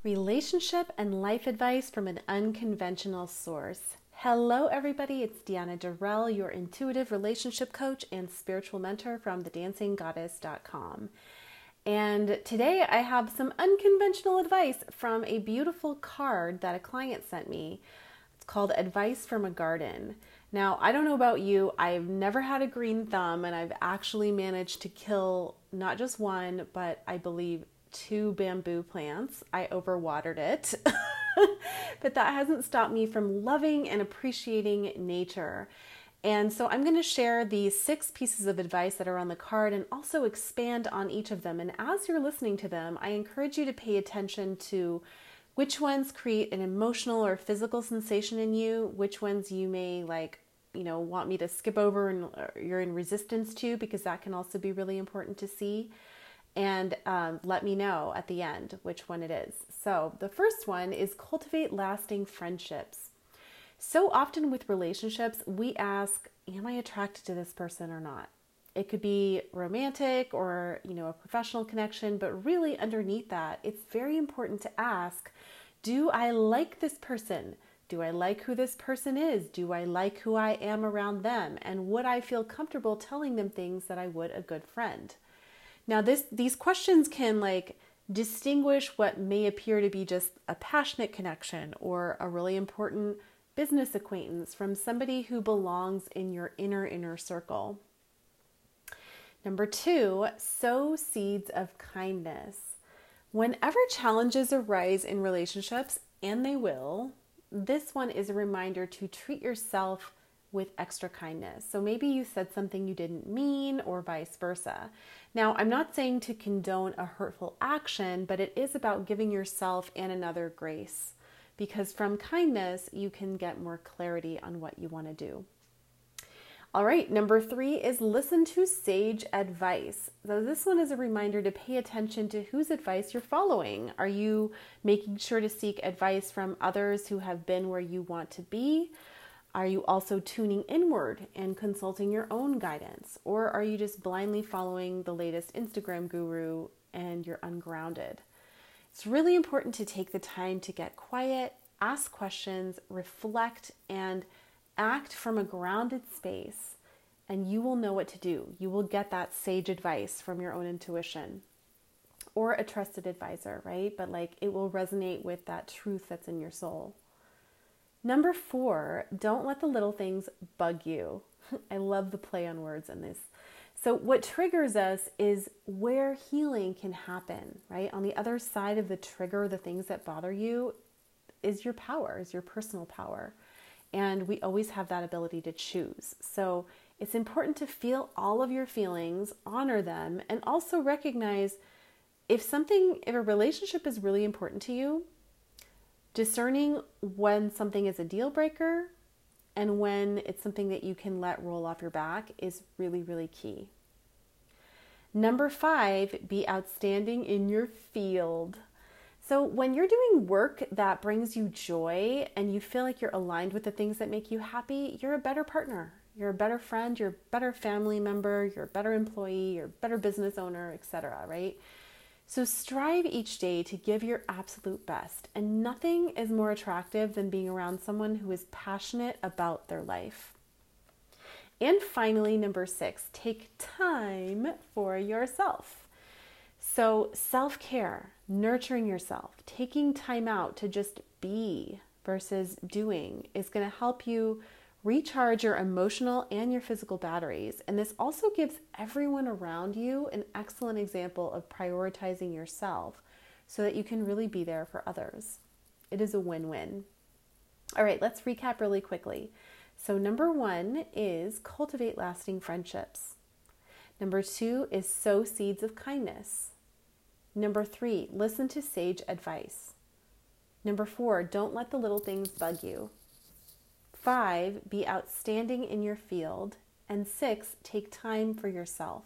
Relationship and life advice from an unconventional source. Hello, everybody. It's Deanna Durrell, your intuitive relationship coach and spiritual mentor from thedancinggoddess.com. And today I have some unconventional advice from a beautiful card that a client sent me. It's called Advice from a Garden. Now, I don't know about you, I've never had a green thumb, and I've actually managed to kill not just one, but I believe 2 bamboo plants. I overwatered it, but that hasn't stopped me from loving and appreciating nature. And so I'm going to share the 6 pieces of advice that are on the card and also expand on each of them. And as you're listening to them, I encourage you to pay attention to which ones create an emotional or physical sensation in you, which ones you may want me to skip over and you're in resistance to, because that can also be really important to see. And let me know at the end which one it is. So the first one is cultivate lasting friendships. So often with relationships, we ask, am I attracted to this person or not? It could be romantic or, a professional connection, but really underneath that, it's very important to ask, do I like this person? Do I like who this person is? Do I like who I am around them? And would I feel comfortable telling them things that I would a good friend? Now, these questions can distinguish what may appear to be just a passionate connection or a really important business acquaintance from somebody who belongs in your inner circle. Number 2, sow seeds of kindness. Whenever challenges arise in relationships, and they will, this one is a reminder to treat yourself with extra kindness. So maybe you said something you didn't mean or vice versa. Now, I'm not saying to condone a hurtful action, but it is about giving yourself and another grace, because from kindness, you can get more clarity on what you want to do. All right, number 3 is listen to sage advice. So this one is a reminder to pay attention to whose advice you're following. Are you making sure to seek advice from others who have been where you want to be? Are you also tuning inward and consulting your own guidance? Or are you just blindly following the latest Instagram guru and you're ungrounded? It's really important to take the time to get quiet, ask questions, reflect, and act from a grounded space, and you will know what to do. You will get that sage advice from your own intuition or a trusted advisor, right? But it will resonate with that truth that's in your soul. Number 4, don't let the little things bug you. I love the play on words in this. So what triggers us is where healing can happen, right? On the other side of the trigger, the things that bother you, is your power, is your personal power. And we always have that ability to choose. So it's important to feel all of your feelings, honor them, and also recognize if a relationship is really important to you, discerning when something is a deal breaker and when it's something that you can let roll off your back is really, really key. Number 5, be outstanding in your field. So when you're doing work that brings you joy and you feel like you're aligned with the things that make you happy, you're a better partner, you're a better friend, you're a better family member, you're a better employee, you're a better business owner, etc., right? So strive each day to give your absolute best, and nothing is more attractive than being around someone who is passionate about their life. And finally, number 6, take time for yourself. So self-care, nurturing yourself, taking time out to just be versus doing is going to help you recharge your emotional and your physical batteries. And this also gives everyone around you an excellent example of prioritizing yourself so that you can really be there for others. It is a win-win. All right, let's recap really quickly. So number 1 is cultivate lasting friendships. Number 2 is sow seeds of kindness. Number 3, listen to sage advice. Number 4, don't let the little things bug you. 5, be outstanding in your field. And 6, take time for yourself.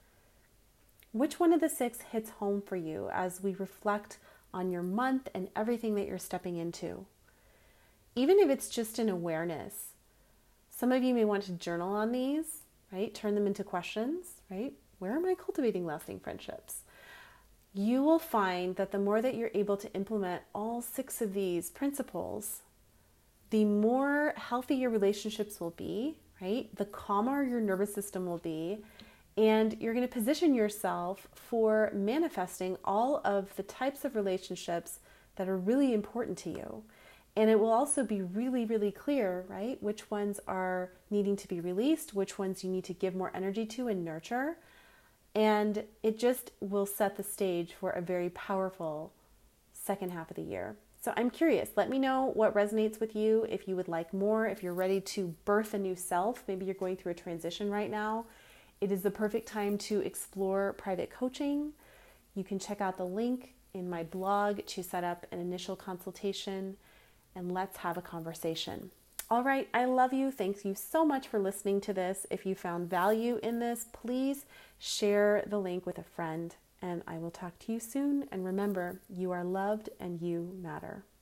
Which one of the 6 hits home for you as we reflect on your month and everything that you're stepping into? Even if it's just an awareness. Some of you may want to journal on these, right? Turn them into questions, right? Where am I cultivating lasting friendships? you will find that the more that you're able to implement all 6 of these principles, the more healthy your relationships will be, right? The calmer your nervous system will be, and you're going to position yourself for manifesting all of the types of relationships that are really important to you. And it will also be really, really clear, right? Which ones are needing to be released, which ones you need to give more energy to and nurture. And it just will set the stage for a very powerful second half of the year. So I'm curious, let me know what resonates with you, if you would like more, if you're ready to birth a new self. Maybe you're going through a transition right now. It is the perfect time to explore private coaching. You can check out the link in my blog to set up an initial consultation, and let's have a conversation. All right, I love you. Thank you so much for listening to this. If you found value in this, please share the link with a friend, and I will talk to you soon. And remember, you are loved and you matter.